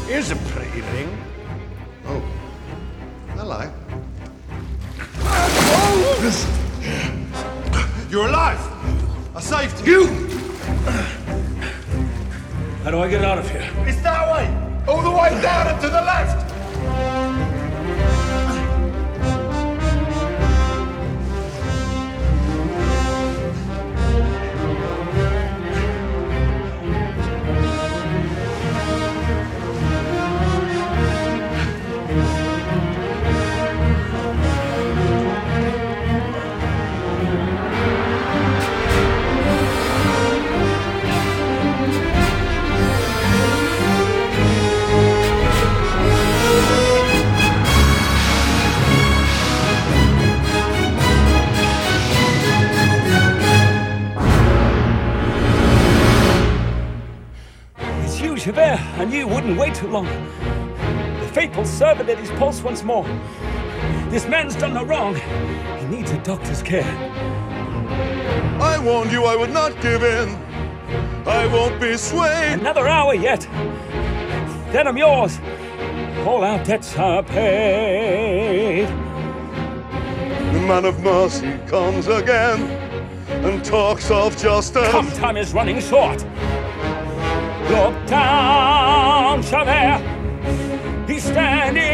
Here's a pretty ring. Oh. Hello. You're alive! I saved you! How do I get out of here? It's that way! All the way down and to the left! Javert, I knew you wouldn't wait too long. The faithful servant at his pulse once more. This man's done no wrong. He needs a doctor's care. I warned you I would not give in. I won't be swayed. Another hour yet. Then I'm yours. All our debts are paid. The man of mercy comes again and talks of justice. Come, time is running short. Look down, Javert. He's standing